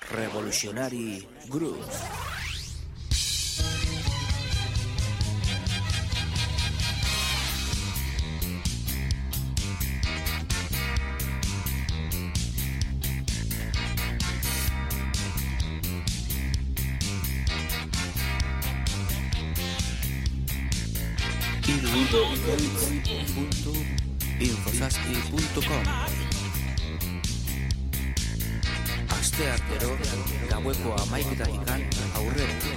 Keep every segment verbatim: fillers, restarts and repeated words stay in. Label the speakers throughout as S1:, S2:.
S1: Revolutionary Groove. punto infosaspi punto com Asteartero gaueko hamaiketarikan aurrera.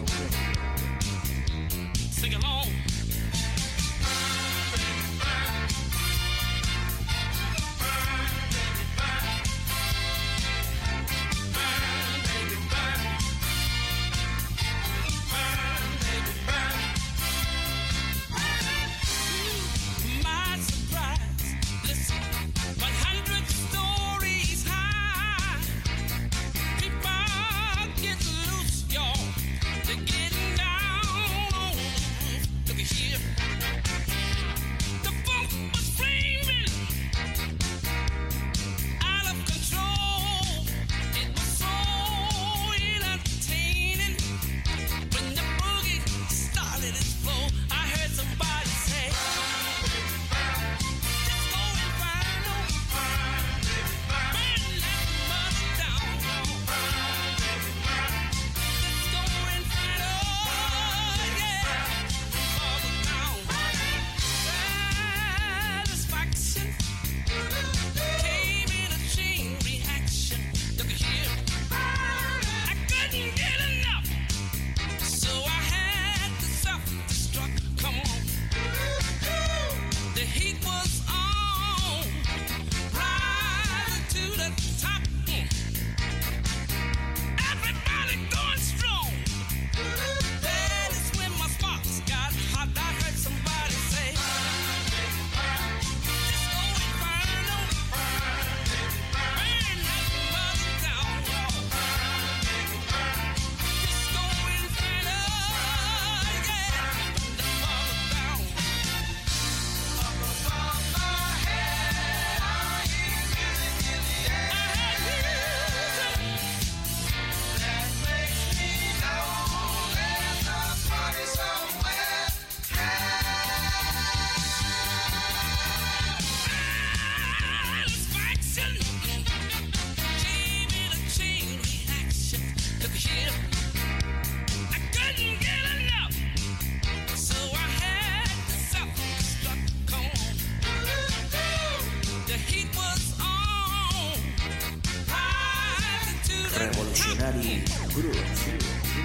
S1: Revolutionary Groove.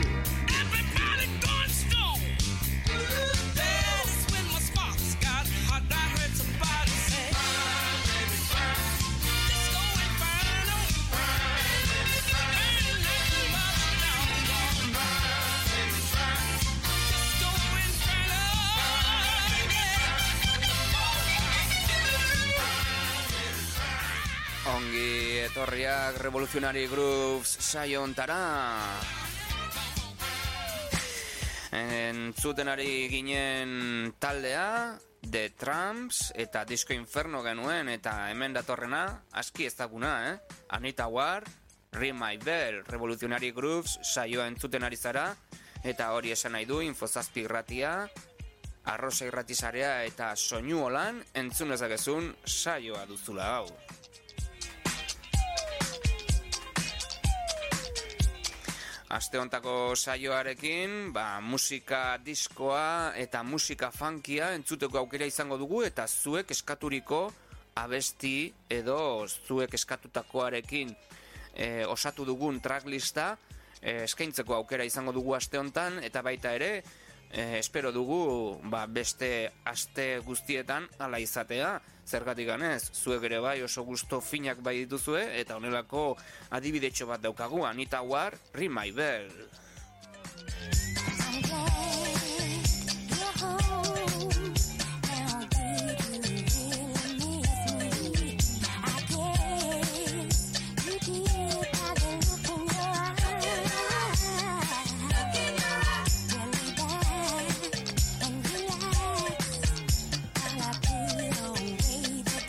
S1: Ongi etorriak Revolutionary Grooves saio hontara. Entzuten ari ginen taldea The Tramps eta Disco Inferno genuen, eta hemen datorrena aski ezaguna, eh? Anita Ward, Ring My Bell. Revolutionary Grooves saioa entzuten ari zara, eta hori esan nahi du Infozazpi irratia, Arrosa irratizarea eta soinu holan entzun dezakezun saioa duzula hau. Aste hontako saioarekin, ba, musika diskoa eta musika funkia entzuteko aukera izango dugu, eta zuek eskaturiko abesti edo zuek eskatutakoarekin e, osatu dugun tracklista e, eskaintzeko aukera izango dugu aste hontan, eta baita ere e, espero dugu ba, beste aste guztietan hala izatea. Zergatik ganez, zuek ere bai oso gusto finak bai dituzue, eta honelako adibidetxo bat daukagu. Anita Ward, Ring My Bell.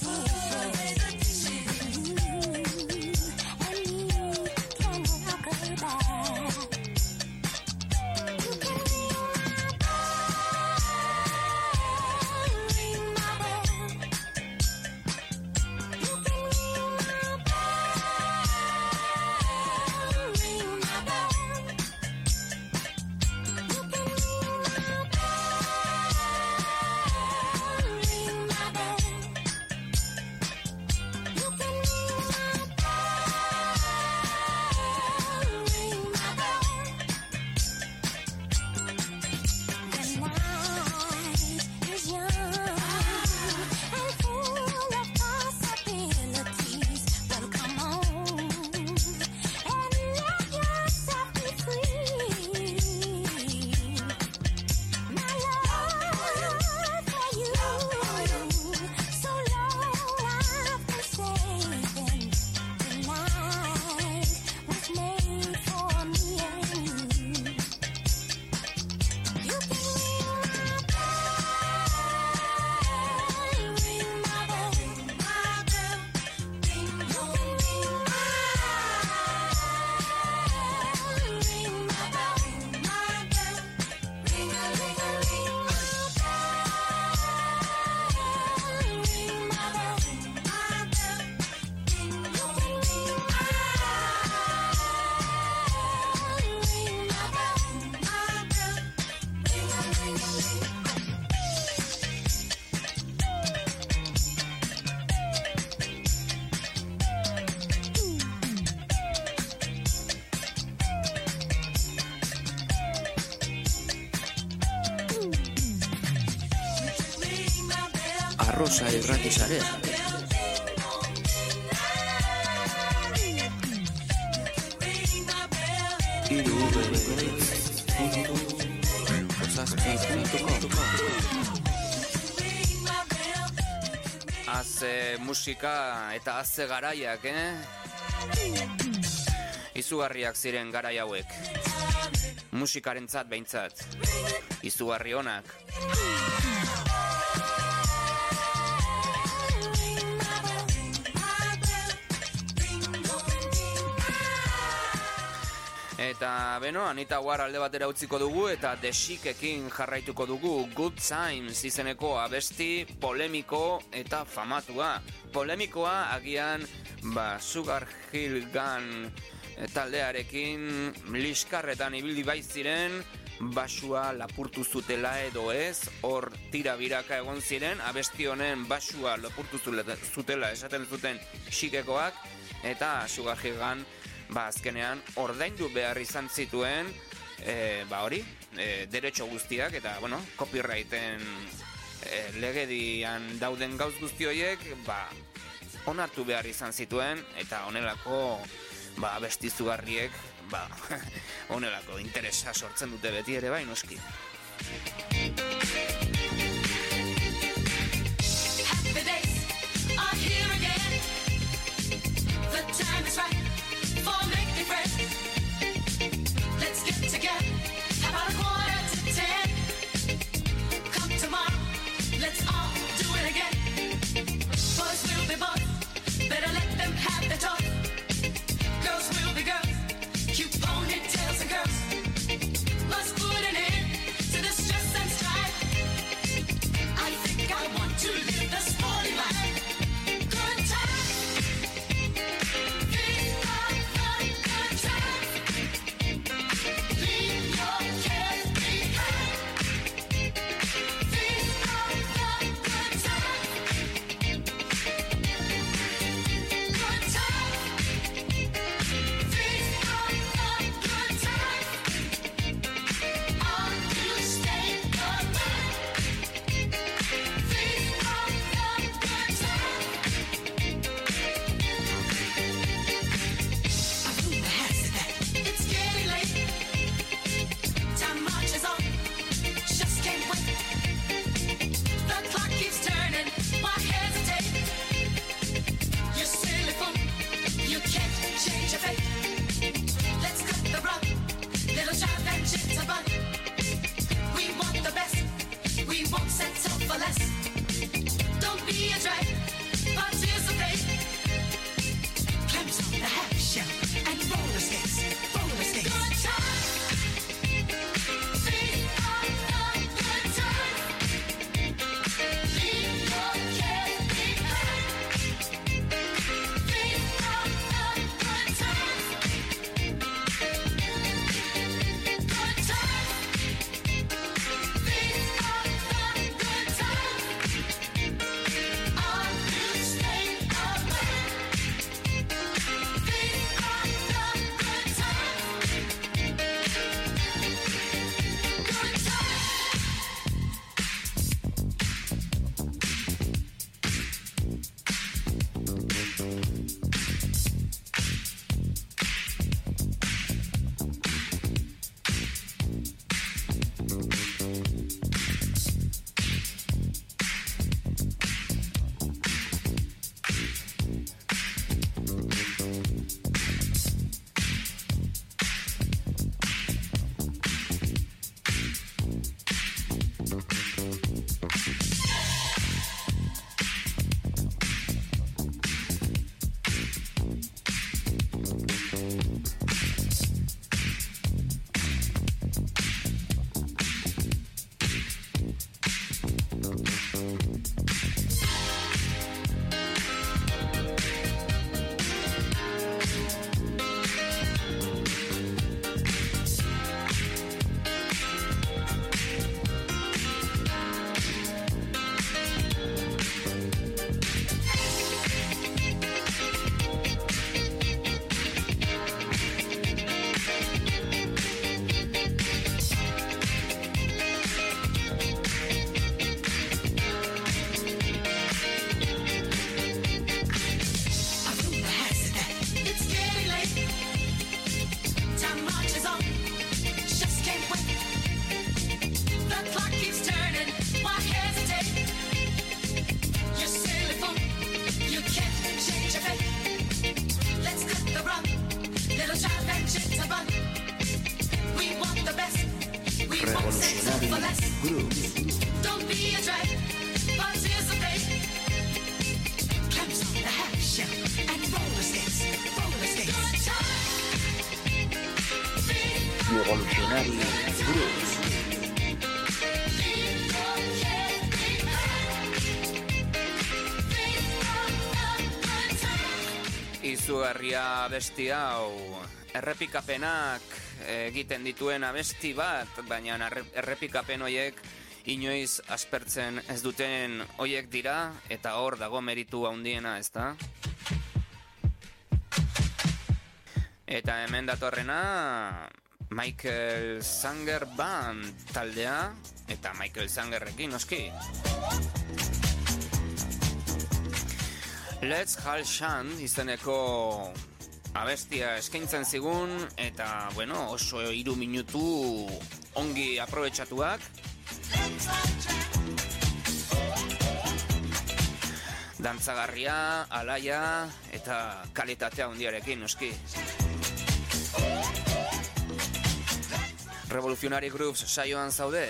S2: Good.
S1: Arrosa irrati sarea. Haze musika eta haze garaiak, eh? Izugarriak ziren garai hauek. Musikarentzat behintzat. Izugarri onak. Eta, beno, Anita War alde batera utziko dugu eta The Chicekin jarraituko dugu Good Times izeneko abesti polemiko eta famatua. Polemikoa agian, ba, Sugar Hill Gang taldearekin liskarretan ibili baiziren, basua lapurtu zutela edo ez, hor tira biraka egon ziren, abesti honen basua lapurtu zutela esaten zuten Chicekoak, eta Sugar Hill Gang ba, azkenean, ordaindu behar izan zituen, e, ba hori, e, derecho guztiak, eta, bueno, copyrighten e, legedian dauden gauz guzti horiek, ba, onartu behar izan zituen, eta honelako, ba, bestizugarriek, ba, honelako interesa sortzen dute beti ere bai, noski. Happy days are here again. The time is right. For making friends, let's get together about a quarter to ten. Come tomorrow, let's all do it again. Boys will be boys, better let them have their toys. Girls will be girls, cute ponytails and girls. Must put an end to the stress and strife. I think I want to live the sporty life. Good times.
S2: Don't be a drag, participate. Clamps on the half shell and roller skates, roller skates. Good time.
S3: Revolutionary Grooves.
S1: Izugarria abesti hau errepikapenak egiten dituen abesti bat, baina errepikapen hoiek inoiz aspertzen ez duten hoiek dira, eta hor dago meritu handiena, ezta? Eta hemen datorrena Michael Sanger Band taldea, eta Michael Sangerrekin noski. Let's Hal Shan izeneko abestia eskaintzen zigun, eta, bueno, oso hiru minutu ongi aprobetxatuak. Dantzagarria, alaia, eta kalitatea handiarekin, noski. Revolutionary Grooves saioan zaude.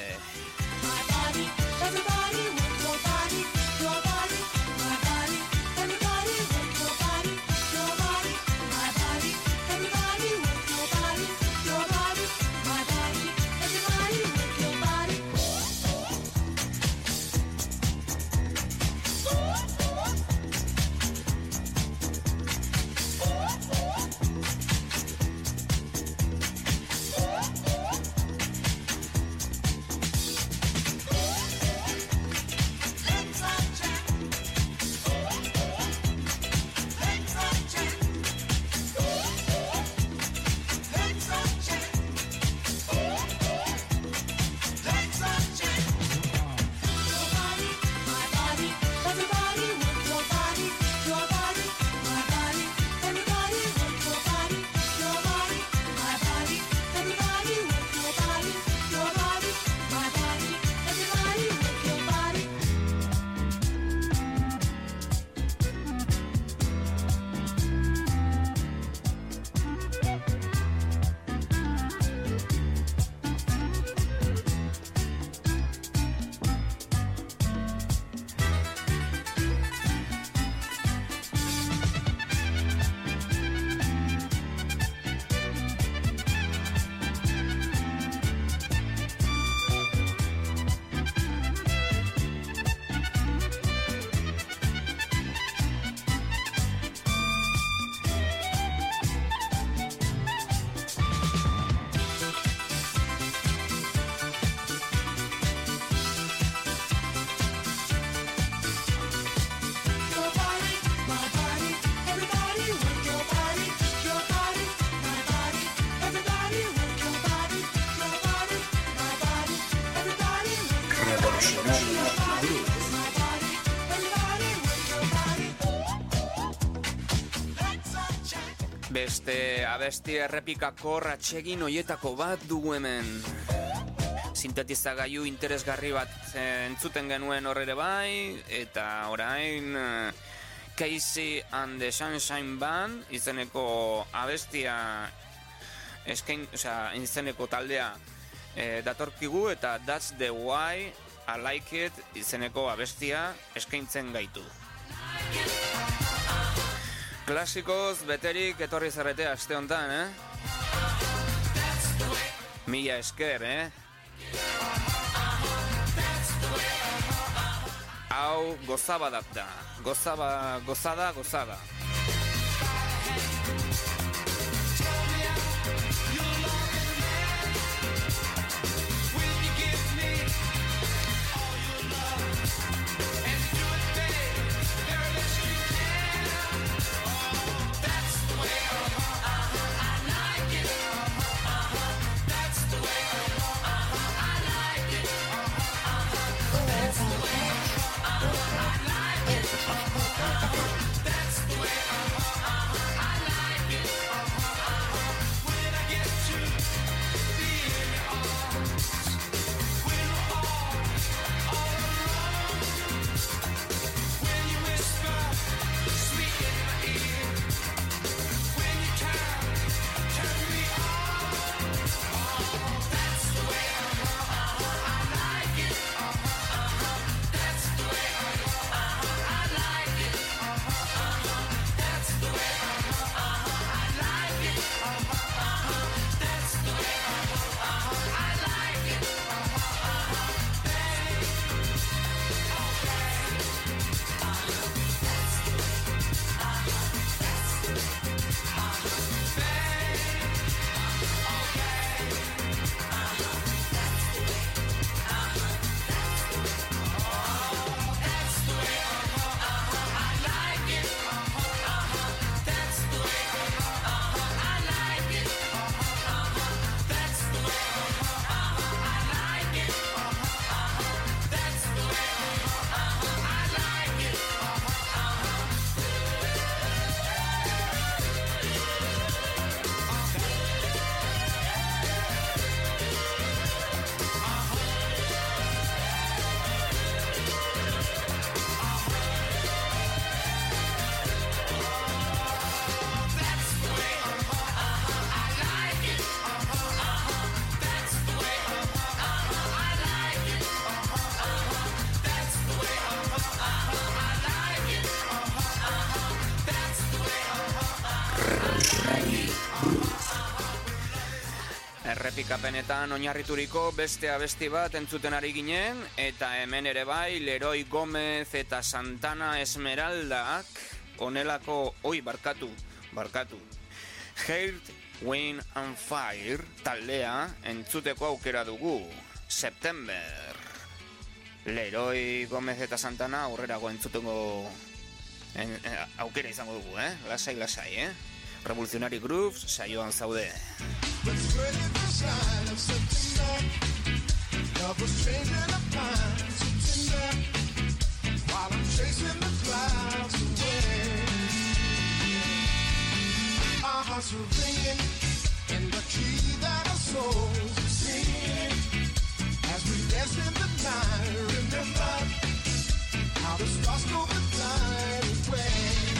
S1: Beste abesti errepikako ratxegin hoietako bat dugu hemen. Sintetizagailu interesgarri bat entzuten genuen horre bai, eta orain Casey and the Sunshine Band izeneko abestia eskain, osea, izeneko taldea e, datorkigu, eta That's the Why I Like It izeneko abestia eskaintzen gaitu. Klasikoz beterik etorri zarete aste hontan, eh? Mila esker, eh? Hau gozaba da, gozaba, gozada, gozada.
S2: That's the way
S1: errepikapenetan oinarrituriko beste abesti bat entzuten ari ginen, eta hemen ere bai, Leroy Gomez eta Santana Esmeraldak onelako, oi, barkatu, barkatu, Heart, Wind and Fire taldea entzuteko aukera dugu, September. Leroy Gomez eta Santana aurrerago entzuteko en, eh, aukera izango dugu, eh? Lasai, lasai, eh? Revolutionary Grooves saioan zaude.
S3: Let's spread it the sign of September. Love was changing the pines of tinder while I'm chasing the clouds away. Our hearts were ringing in the key that our souls were singing as we danced in the night. Remember how the stars go the night away.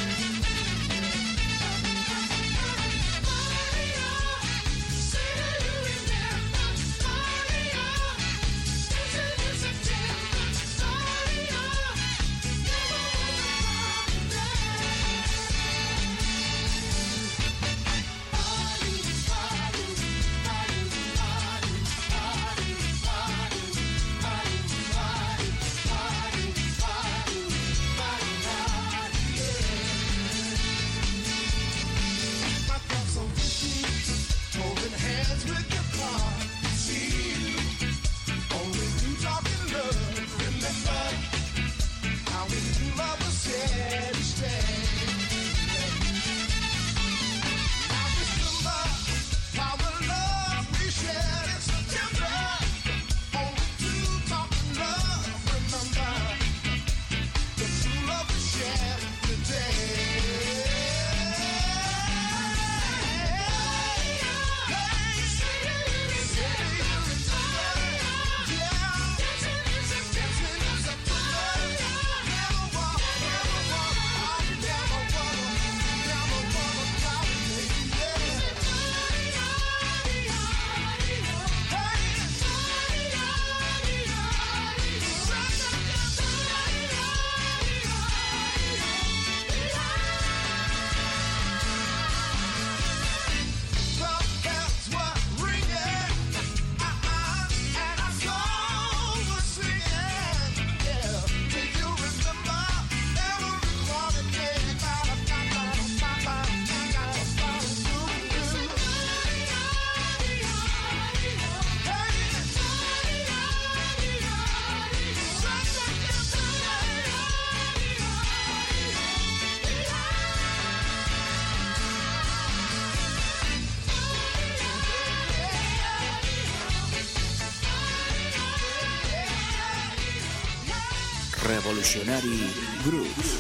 S1: Revolutionary Grooves.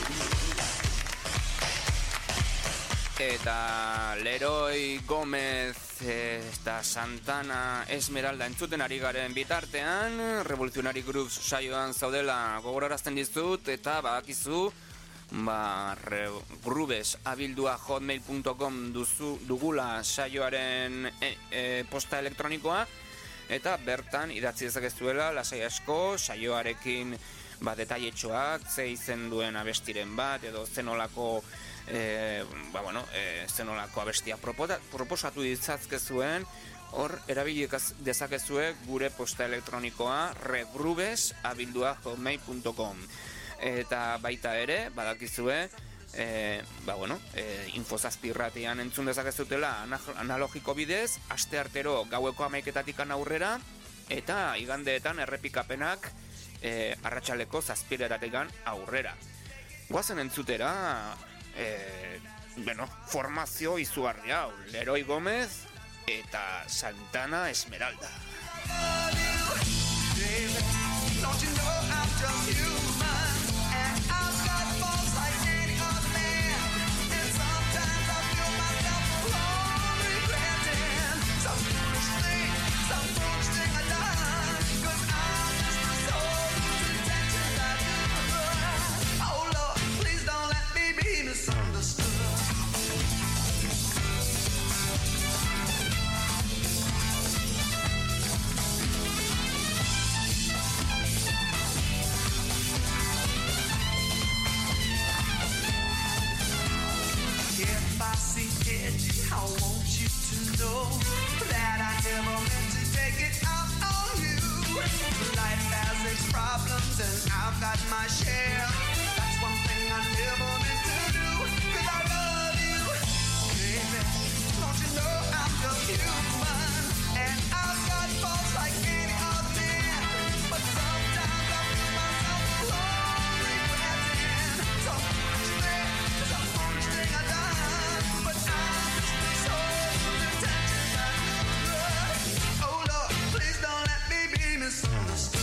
S1: Eta Leroy Gomez eta Santana Esmeralda entzuten ari garen bitartean, Revolutionary Grooves saioan zaudela gogorarazten dizut, eta badakizu, ba, grooves abildua hotmail punto com duzu, dugula saioaren e, e, posta elektronikoa, eta bertan idatzi dezakezuela lasai asko saioarekin ba, detailetxoak, ze izen duen abestiren bat, edo zenolako e, ba, bueno, e, zenolako abestia proposa, proposatu ditzazkezuen, hor erabili dezakezue gure posta elektronikoa regrooves abildua hotmail punto com. Eta baita ere, badakizue, e, ba, bueno, e, infozazpirratian entzun dezakezutela analogiko bidez, asteartero gaueko hamaiketatik aurrera, eta igandeetan errepikapenak E, arratsaleko zazpiretatik aurrera. Goazen entzutera, e, bueno, formazio izugarri hau, Leroy Gomez eta Santana Esmeralda.
S3: Misunderstood. problems and I've got my share. That's one thing I never meant to do, 'cause I love you, baby. Don't you know I'm just human, and I've got faults like any other man, but sometimes I feel myself alone regretting so much thing, so much thing I've done, but I'm just so intentions I good. Oh Lord, please don't let me be misunderstood.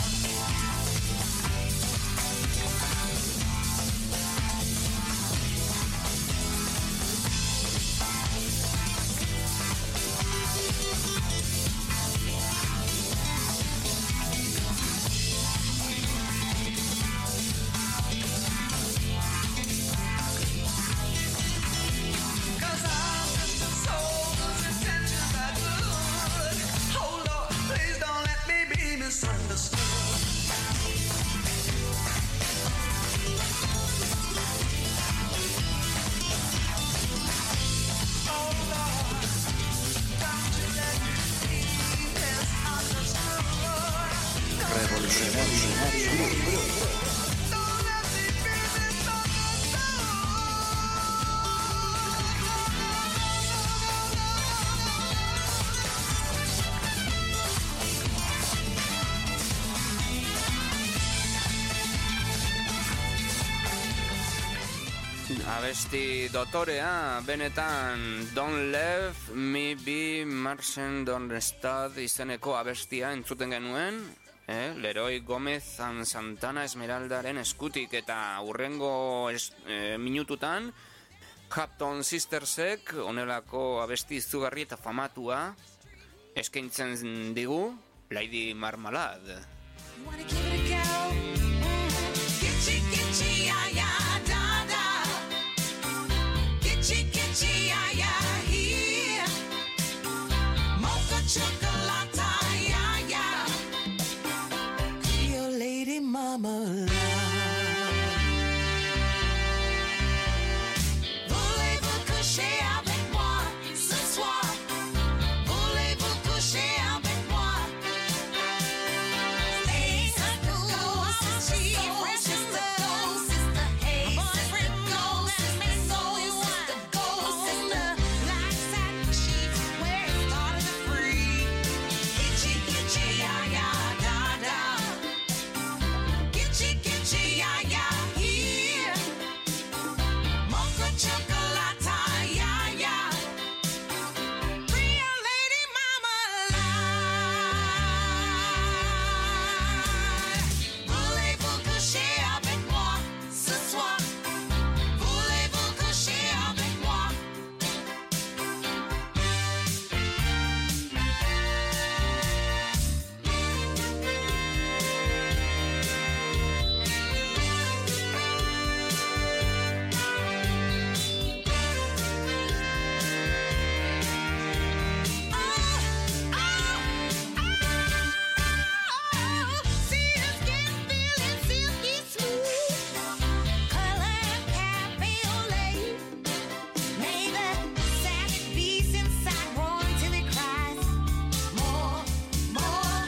S3: Cause I'm just a soul whose intentions are good. Oh Lord, please don't let me be misunderstood. Oh Lord, don't you let me be misunderstood. Don't let me be
S1: Abesti dotorea, benetan Don't Leave Me Be Martian Don't Stad izeneko abestia entzuten genuen, eh? Leroy Gomez and Santana Esmeraldaren eskutik, eta hurrengo es, eh, minututan Captain Sistersek onelako abesti izugarri eta famatua eskaintzen digu Lady Marmalade.
S2: Wanna give it a go? Gitchy, gitchy, ya, ya, da, da. Gitchy, gitchy, ya, ya, here. Mocha chocolate, ya, ya. Your lady mama. Voulez-vous coucher avec moi ce soir? Voulez-vous coucher avec moi? Hey, sister, go, sister, go, sister, go, sister. Hey, sister, go, sister, go, sister, go, sister. Black satin sheets where it started to freeze. Itchy, itchy, ya, ya, da, da. Itchy, itchy, ya, ya, here. Mocha chocolate, ya, ya. Real lady marmalade. Voulez-vous coucher avec moi ce soir? Voulez-vous coucher avec moi? Oh, oh, oh, see your skin feeling silky smooth, color cafe au lait, maybe savage beast inside roaring till it cries, more, more,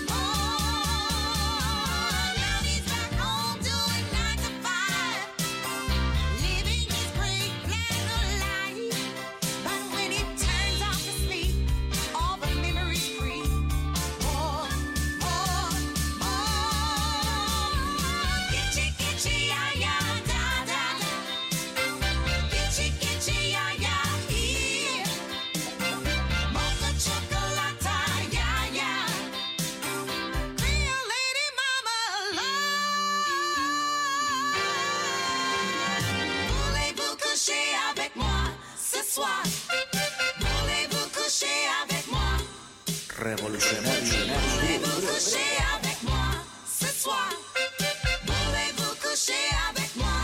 S2: more. Now he's back home doing nine to five, living his great plan of life. But when he turns off to sleep, all the memories free. More, more, more. Gitchy, gitchy, ya, ya, da, da. Gitchy, gitchy, ya, ya, here. Mocha chocolate, ya, ya. Real lady marmalade. Voulez-vous coucher avec moi ce soir? Voulez-vous coucher avec moi? Voulez-vous coucher avec moi ce soir? Voulez-vous coucher avec moi?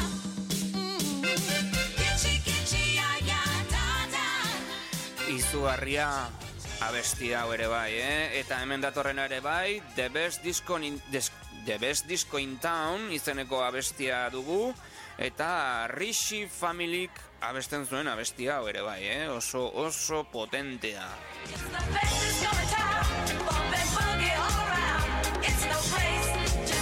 S2: Gitchy, gitchy, ya, ya, da, da.
S1: Izugarria abesti hau ere bai, eh? Eta hemen datorrena ere bai, The Best Disco in, Des, The Best Disco in Town izeneko abestia dugu, eta Rishi Familyk abesten zuen abestia hau ere bai, eh? Oso, oso potentea.
S2: It's the best disco in town. Bump and boogie all around. It's no place, just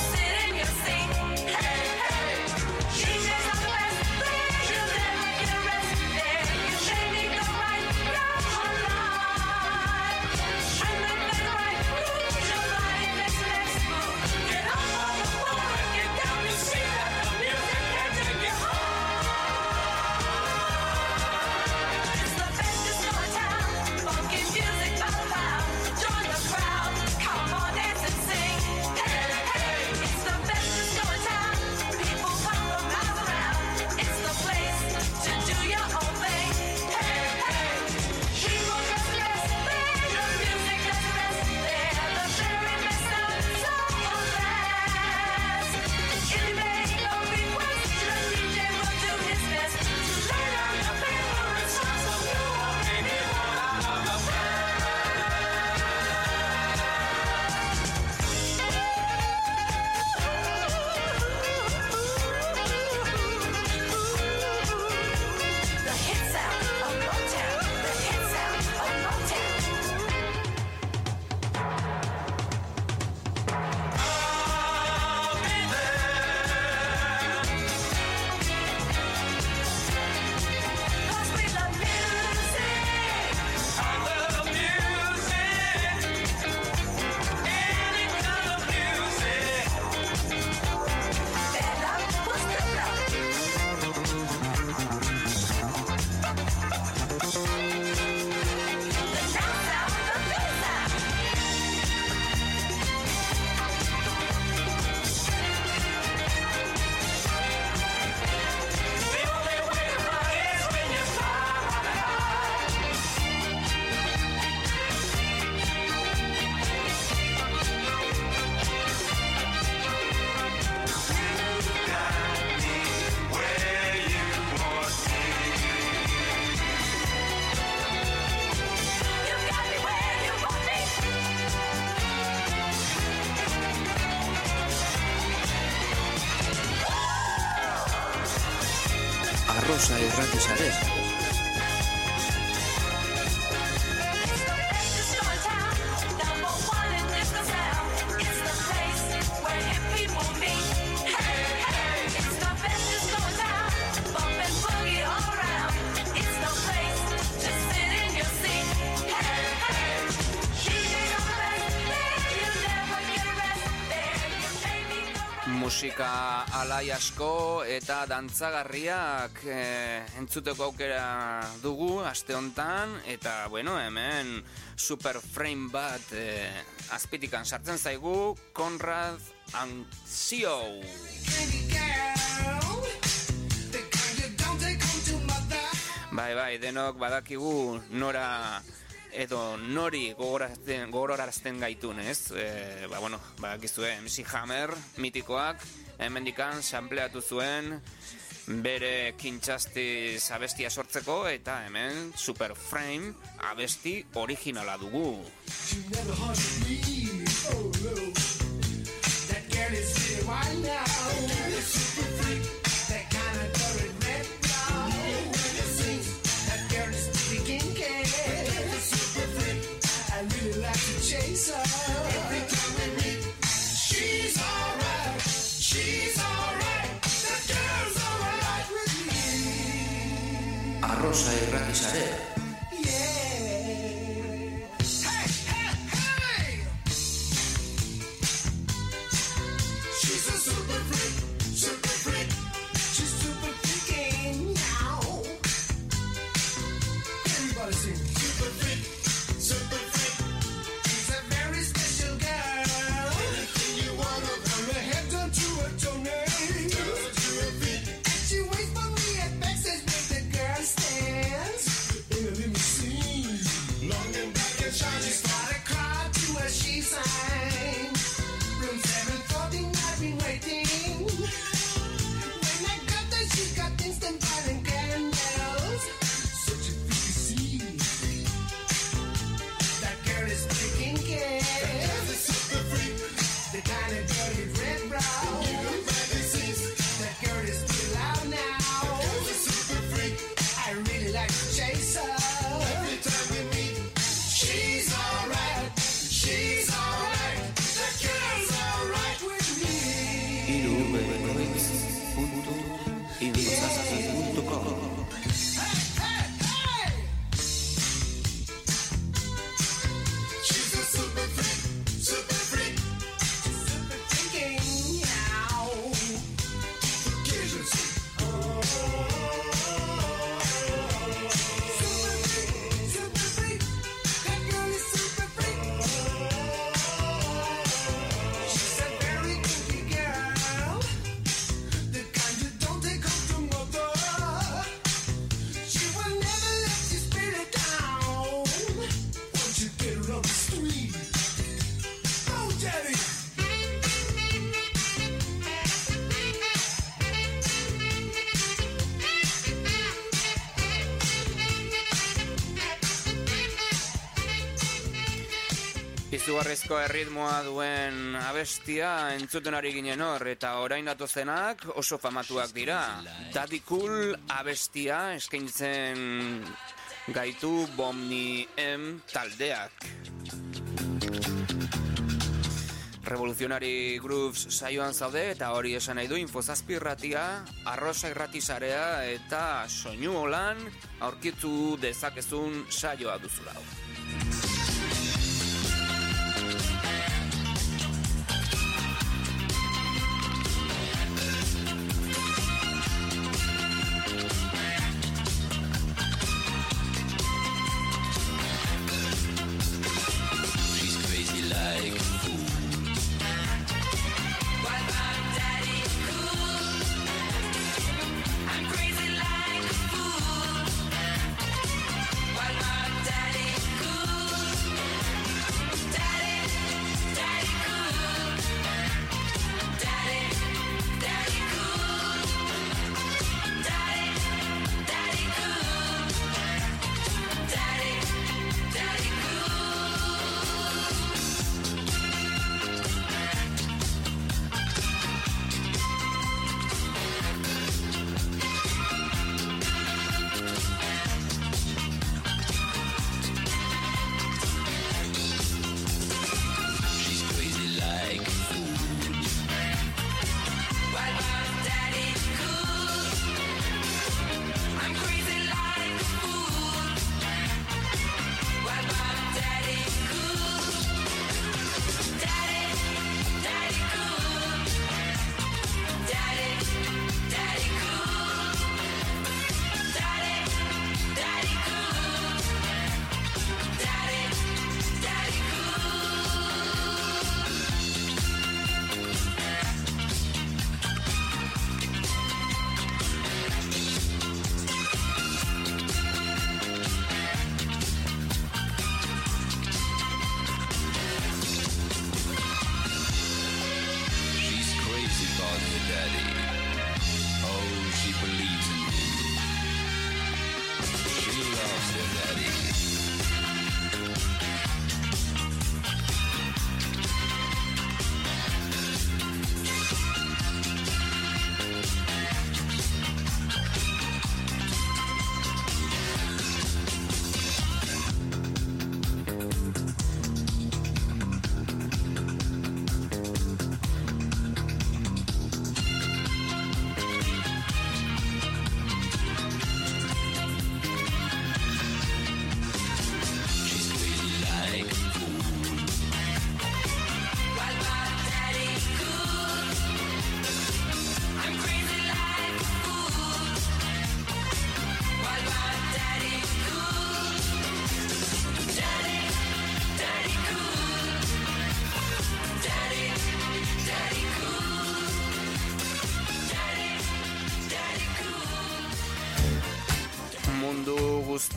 S1: Arrosa irrati sare. Musika alai asko eta dantzagarriak eh, entzuteko aukera dugu aste hontan, eta bueno, hemen super frame bat eh, azpitikan sartzen zaigu, Konrad Anzio. Bai, bai, denok badakigu nora edo nori gogorarazten, gogorarazten gaitun, ez? E, ba, bueno, badakizue, M C Hammer, mitikoak, hemendikan sampleatu zuen bere kintxastiz abestia sortzeko, eta hemen Super Frame abesti originala dugu.
S3: Chase her every time we meet. She's alright, she's alright. That girl's alright with me.
S1: Arrosa irrati sare.
S3: Yeah. Hey, hey, hey. She's a super freak, super freak. She's super freaking now. Everybody sing. Super freak, super freak.
S1: Izugarrizko erritmoa duen abestia entzuten ari ginen hor, eta orain datozenak oso famatuak dira. Daddy Cool abestia eskaintzen gaitu Bomni M taldeak. Revolutionary Grooves saioan zaude, eta hori esan nahi du Infozazpi irratia, Arrosa irrati sarea eta soinu holan aurkitu dezakezun saioa duzula.
S2: Cool.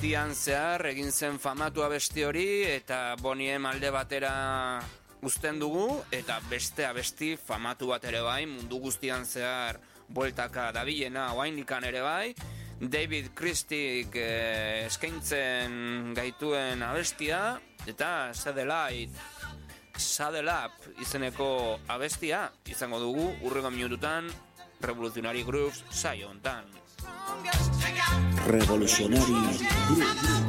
S1: guztian zehar egin zen famatu abesti hori, eta Boniem alde batera uzten dugu, eta beste abesti famatu bat ere bai, mundu guztian zehar bueltaka dabilena oaindikan ere bai, David Christik eh, eskaintzen gaituen abestia, eta Satellite, Satellite izeneko abestia izango dugu urrengo minututan Revolutionary Grooves saio hontan.
S4: Revolutionary Grooves.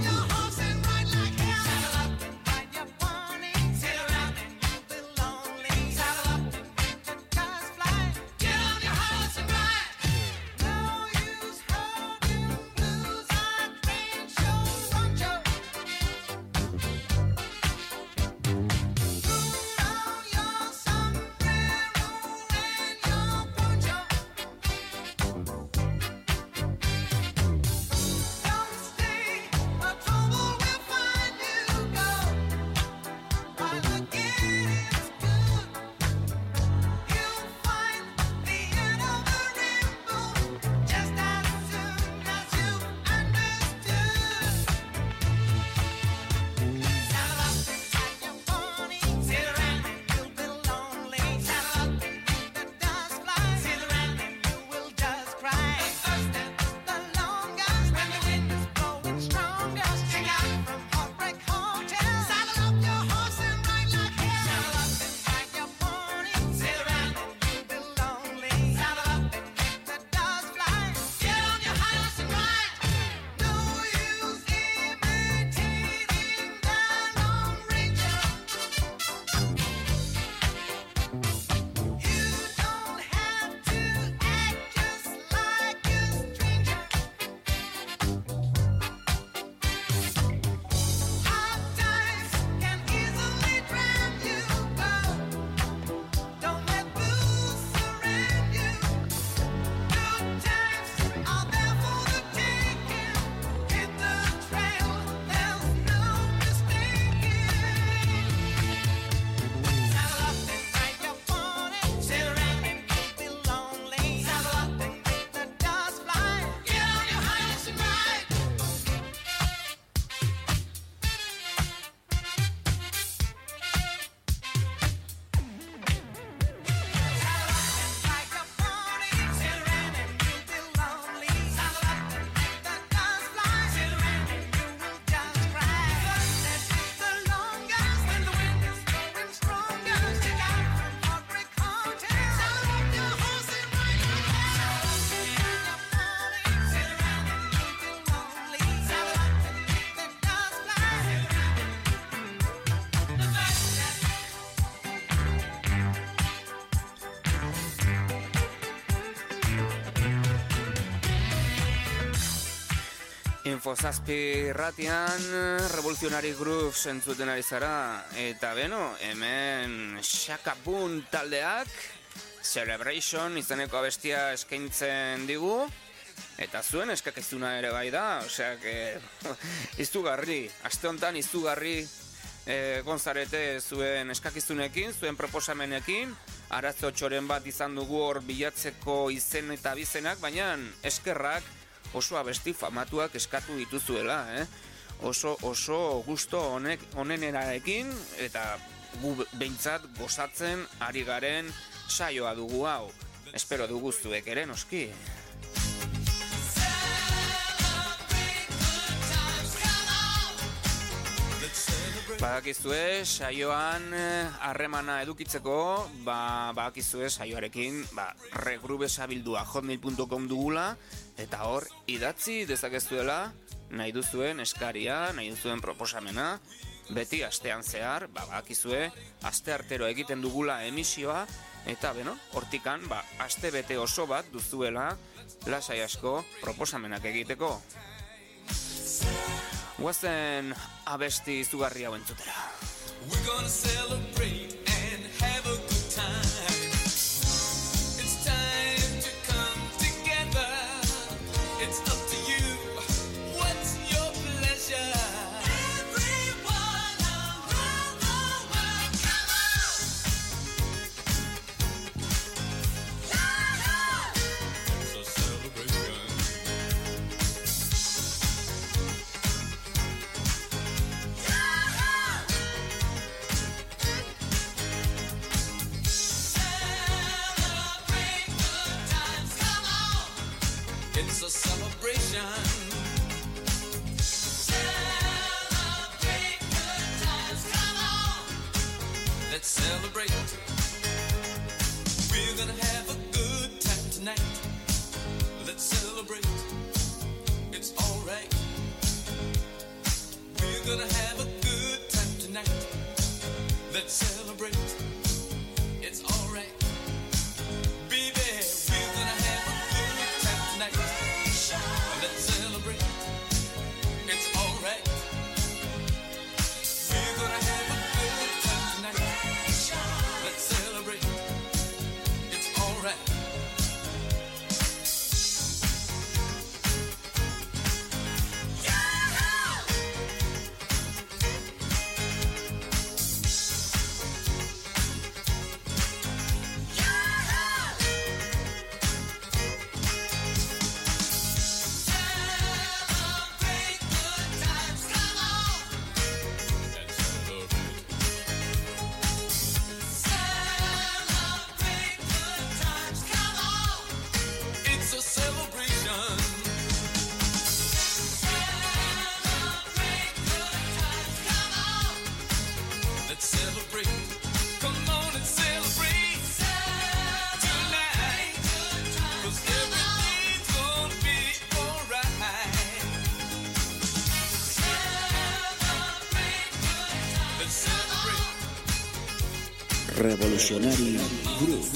S1: Infozazpi ratian Revolutionary Grooves entzuten ari zara, eta beno, hemen Shakabun taldeak Celebration izeneko abestia eskaintzen digu, eta zuen eskakizuna ere bai da, osea, que izugarri, aste honetan izugarri eh, gonzarete zuen eskakizunekin, zuen proposamenekin, arazo txoren bat izan dugu hor bilatzeko izen eta bizenak, baina eskerrak oso abesti famatuak eskatu dituzuela, eh? Oso, oso gusto honek onenerarekin, eta gu behintzat gozatzen ari garen saioa dugu hau. Espero dugu zuek ere, noski. Badakizue, saioan harremana edukitzeko, ba, badakizue saioarekin, ba, regrubesabildua hotmail punto com dugula, eta hor idatzi dezakezuela nahi duzuen eskaria, nahi duzuen proposamena, beti astean zehar, ba, badakizue, aste artero egiten dugula emisioa, eta beno, hortikan, ba, aste bete oso bat duzuela lasai asko proposamenak egiteko. Guazen abesti izugarri hau entzutera.
S5: We're gonna celebrate and have a good time. It's time to come together. It's up to you. What's your pleasure? Everyone around the world, come on! It's a celebration. celebration. Celebrate good times, come on. Let's celebrate. We're gonna have a good time tonight. Let's celebrate. It's alright. We're gonna have a good time tonight. Let's celebrate. It's alright. Baby, we're gonna have a good time tonight. Let's celebrate. It's alright. We're gonna have a good time tonight. Let's celebrate. It's alright. Celebrate good times, come on. Let's celebrate. Celebrate good times, come on. It's a celebration. Celebrate good times, come on. Let's celebrate. Come on and celebrate tonight. 'Cause everything's gonna be alright. Celebrate good times. Let's celebrate.
S4: Revolutionary Groove.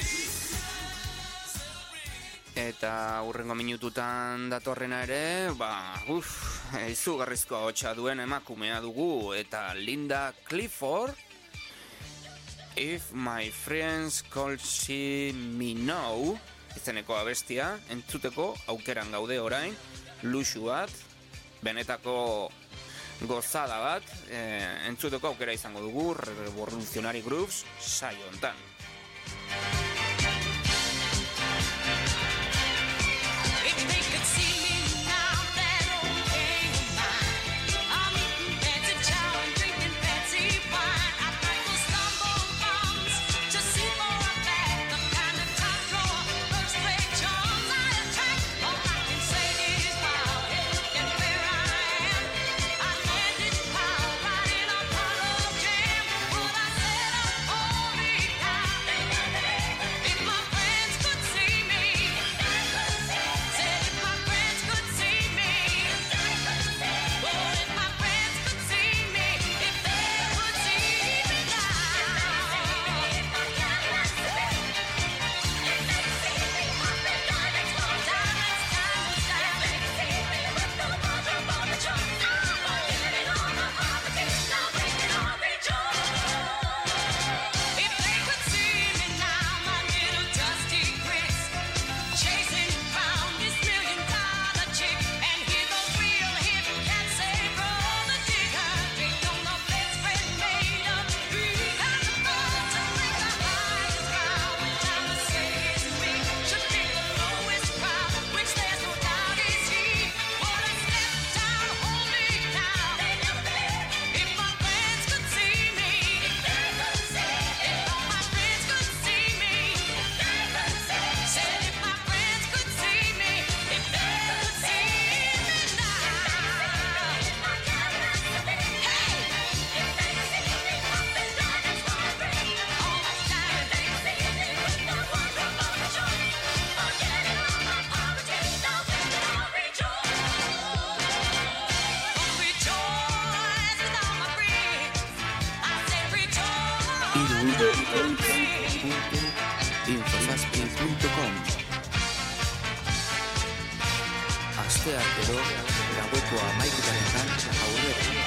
S1: Eta hurrengo minututan datorrena ere, ba, uff, izugarrizko hotsa duen emakumea dugu, eta Linda Clifford, If My Friends Could See Me Now, izeneko abestia, entzuteko aukeran gaude orain, luxu bat, benetako gozada bat, eh, entzuteko aukera izango dugu, Revolutionary Grooves saio hontan.
S2: If they could see me now, that old day of mine, I'm eating fancy chow and drinking fancy wine. I like those stumble bombs to see more of that, the kind of top drawer, first rate charms I attract. All I can say is wow, and where I am, I landed proud, right in Apollo Jam. But I said, oh, holy cow, if my friends could see me. Said if my friends could see me. Oh, if my friends could see me. If they could see me now. If they could see me now, my little dusty Chris, chasing around this million dollar chick, and hear those real hip cats say, roll the digger, drink on the best friend made up, three kinds of fun to make the highest crowd. Which I'ma say is me, should pick the lowest crowd, which there's no doubt is he. Wanna step down, holy cow. If my friends could see me, if all my friends could see me, said if my friends could see me, if they could see me now. Hey, almost died. Oh, rejoice with all my friends. I said rejoice.
S1: infosaspi punto com Asteartero, gaueko hamaiketaretan aurrera.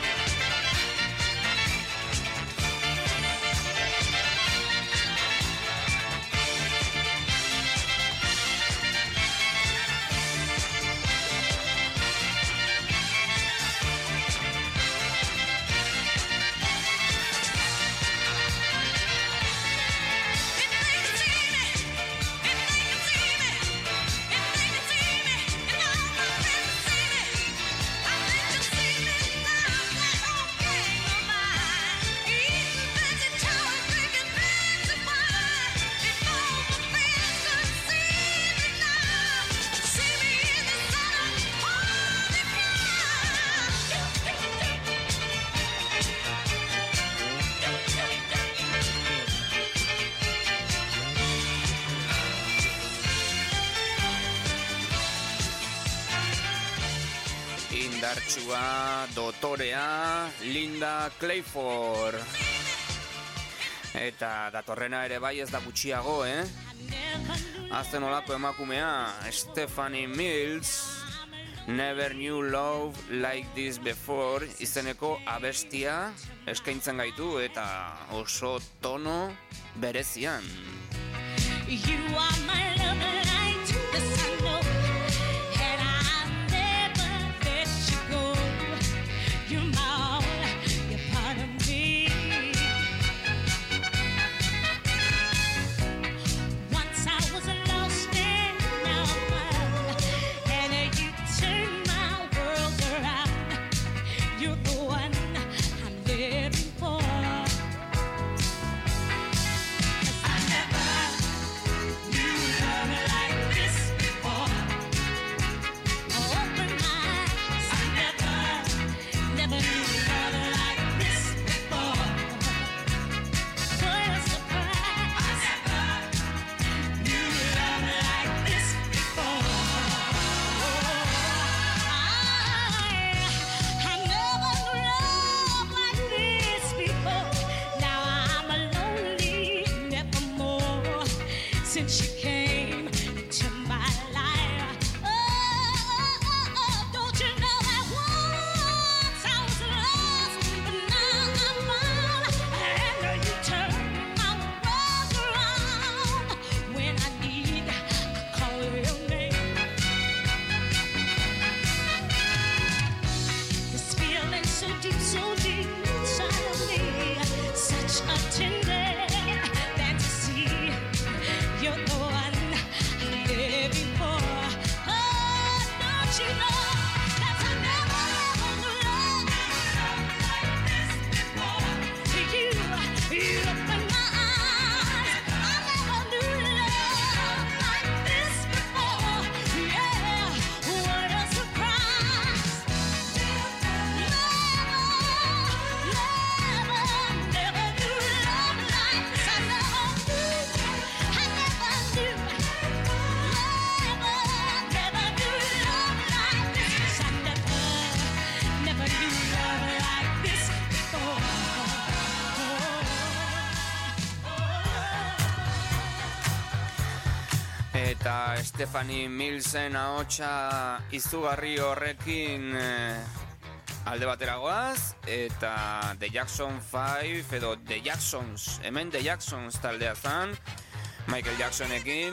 S2: If they could see me, if they could see me, if they could see me, if all my friends could see me, I think they'd see me now.
S1: indartsua, dotorea, Linda Clayford. Eta datorrena ere bai ez da gutxiago, eh? Azten olako emakumea, Stephanie Mills, Never Knew Love Like This Before, izeneko abestia eskaintzen gaitu eta oso tono berezian.
S6: You are my love light, the sun, and I'll never let you go. You're my all, you're part of me. Once I was lost and now I'm found, and you turned my world around. You're the one I'm living for. Since you came into my life, oh, oh, oh, oh, don't you know that once I was lost, but now I'm found, and you turn my world around. When I need, I call your name. This feeling so deep, so deep inside of me, such a tender fantasy. You're the one I'm living for. Oh, don't you know that I never ever knew love like this before? You, you opened my eyes. I never knew love like this before. Yeah, what a surprise! Never, never, never knew love like this. I never knew. I never knew, never, never knew love like this. I never, never knew love like this before.
S1: Eta Stephanie Millsen ahotsa izugarri horrekin eh, alde batera goaz, eta The Jackson five edo The Jacksons, hemen The Jacksons taldea zan, Michael Jacksonekin,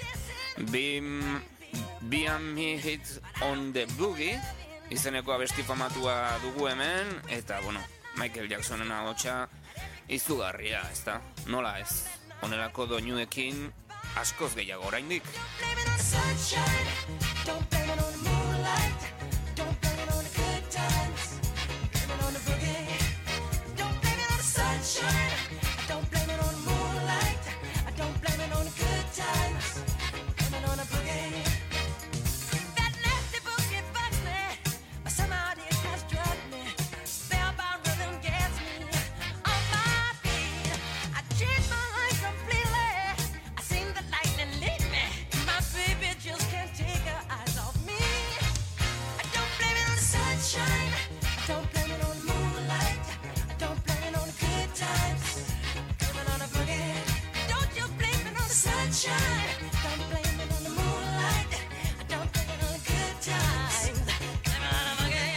S1: Bim, Bim Me Hit on the Boogie, izeneko abesti famatua dugu hemen, eta, bueno, Michael Jacksonen ahotsa izugarria, ezta? Nola ez? Honelako doinuekin askoz gehiago oraindik.
S2: Blame it on sunshine, don't blame it on the moonlight, don't blame it on the good times, blame it on the boogie. Don't blame it on the sunshine, don't blame it on the moonlight, don't blame it on the good times, blame it on the boogie. That nasty boogie bugs me, but somehow it has drugged me. Spellbound rhythm gets me on my feet. I changed my life completely. I seen the lightning lead me. My baby just can't take her eyes off me. I don't blame it on the sunshine. I don't blame it on the moonlight. I don't blame it on the good times. Blame it on the boogie. Don't you blame it on the sunshine. Don't blame it on the moonlight. I don't blame it on the good times. Blame it on the boogie.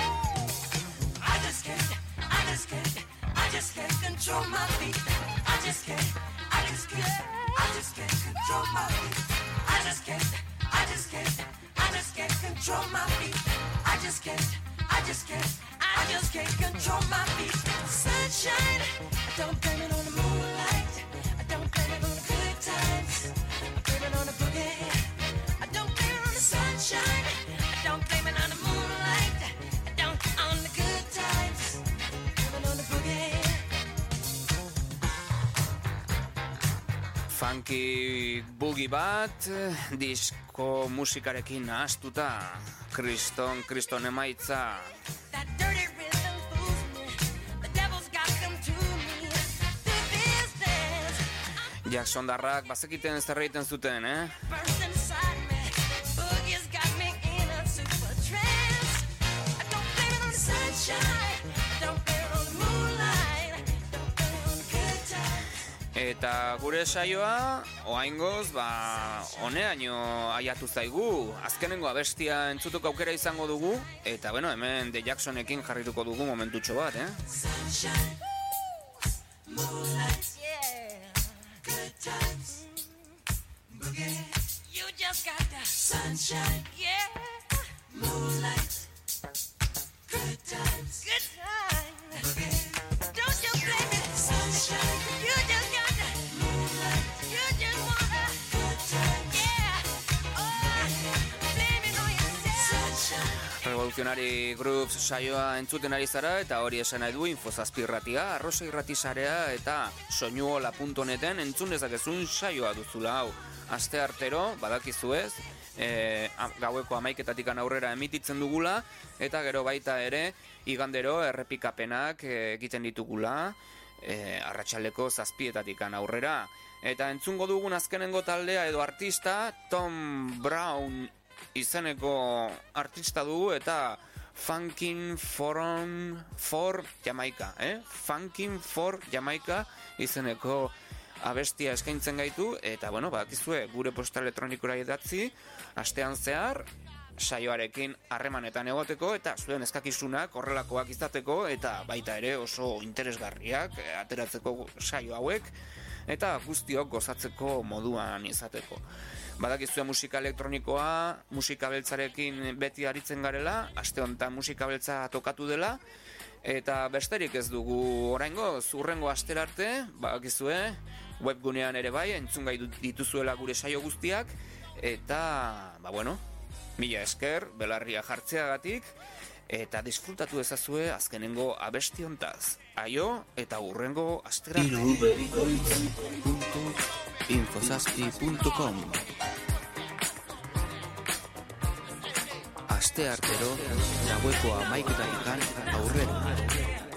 S2: I just can't, I just can't, I just can't control my feet. I just can't, I just can't, I just can't control my feet. I just can't, I just can't, I just can't control my feet. I just can't, I just can't, I just can't control my feet. Sunshine, I don't blame it on the moonlight. I don't blame it on the good times. I blame it on the boogie. I don't blame it on the sunshine. I don't blame it on the moonlight. I don't on the good times. Blame it on the boogie.
S1: Funky boogie bat, disko musikarekin nahastuta, kriston, kriston emaitza.
S2: That dirty rhythm fools me. The devil's got them to me. The business
S1: Jackson darrak bazekiten zerreiten zuten, eh?
S2: burns inside me. Boogie's got me in a super trance. I
S1: Eta gure saioa, oaingoz, ba, honeaino aiatu zaigu. Azkenengo abestia entzutuko aukera izango dugu, eta bueno, hemen The Jacksonekin jarrituko dugu momentutxo bat, eh?
S6: You just got the sunshine, yeah. Moonlight, good times, good times. Don't you blame it, sunshine. You just got the moonlight. You just wanna good times, yeah. Oh, blame it on yourself. Sunshine.
S1: Revolutionary Groups saioa entzuten ari zara, eta hori esan nahi du Infozazpi irratia, Arrosa irratisarea eta soinuola puntu neten entzun dezakezun saioa duzula hau. Aste artero, badakizu ez, e, gaueko hamaiketatik aurrera emititzen dugula, eta gero baita ere, igandero errepikapenak e, egiten ditugula, e, arratsaldeko zazpietatik aurrera. Eta entzungo dugun azkenengo taldea edo artista, Tom Brown izeneko artista dugu, eta Funkin' Forum for Jamaica, eh? Funkin' for Jamaica izeneko abestia eskaintzen gaitu, eta bueno, bakizue gure posta elektronikora idatzi, astean zehar, saioarekin harremanetan egoteko, eta zuen eskakizunak horrelakoak izateko, eta baita ere oso interesgarriak eh, ateratzeko saio hauek, eta guztiok gozatzeko moduan izateko. Badakizue musika elektronikoa, musika beltzarekin beti aritzen garela, aste honetan musika beltza tokatu dela, eta besterik ez dugu oraingo, zurrengo asterarte, badakizue, webgunean ere bai, entzungai dituzuela gure saio guztiak, eta, ba bueno, mila esker, belarria jartzeagatik, eta disfrutatu ezazue azkenengo abesti hontaz. Aio, eta hurrengo asterarte.
S4: irubebikoitz puntu infozazpi puntu com Aste artero, gaueko hamaiketatik aurrera.